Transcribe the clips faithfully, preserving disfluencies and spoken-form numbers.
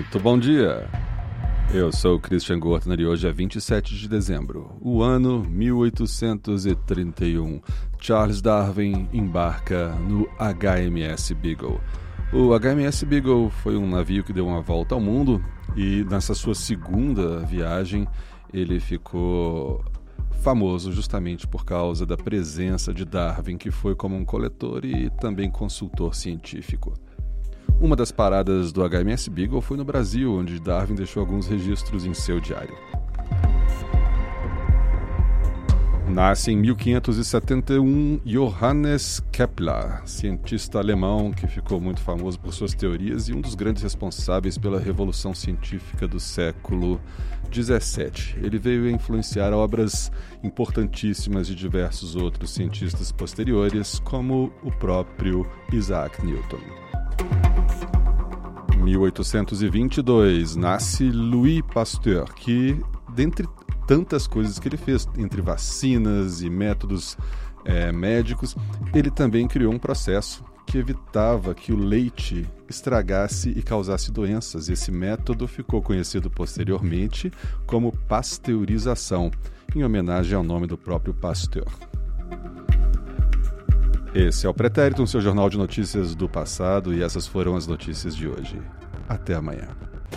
Muito bom dia! Eu sou o Christian Gortner e hoje é vinte e sete de dezembro, o ano mil oitocentos e trinta e um. Charles Darwin embarca no H M S Beagle. O H M S Beagle foi um navio que deu uma volta ao mundo e nessa sua segunda viagem ele ficou famoso justamente por causa da presença de Darwin, que foi como um coletor e também consultor científico. Uma das paradas do H M S Beagle foi no Brasil, onde Darwin deixou alguns registros em seu diário. Nasce em mil quinhentos e setenta e um Johannes Kepler, cientista alemão que ficou muito famoso por suas teorias e um dos grandes responsáveis pela revolução científica do século dezessete. Ele veio a influenciar obras importantíssimas de diversos outros cientistas posteriores, como o próprio Isaac Newton. mil oitocentos e vinte e dois, nasce Louis Pasteur, que, dentre tantas coisas que ele fez, entre vacinas e métodos é, médicos, ele também criou um processo que evitava que o leite estragasse e causasse doenças. Esse método ficou conhecido posteriormente como pasteurização, em homenagem ao nome do próprio Pasteur. Esse é o Pretérito, um seu jornal de notícias do passado, e essas foram as notícias de hoje. Até amanhã.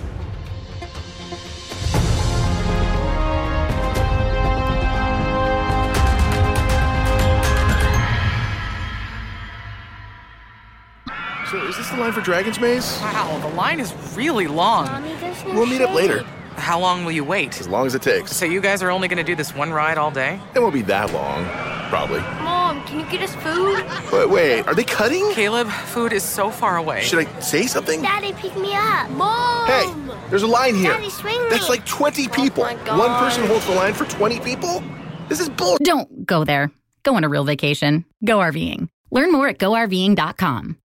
So, is this the line for Dragon's Maze? Wow, the line is really long. Mommy, there's no We'll meet up shade. later, How long will you wait? as long as it takes. So you guys are only going to do this one ride all day? It won't be that long, probably. Mom, can you get us food? Wait, wait, are they cutting? Caleb, food is so far away. Should I say something? Daddy, pick me up. Mom! Hey, there's a line here. Daddy, swing me. That's like twenty people. Oh my God. One person holds the line for twenty people? This is bull. Don't go there. Go on a real vacation. Go RVing. Learn more at go R V ing dot com.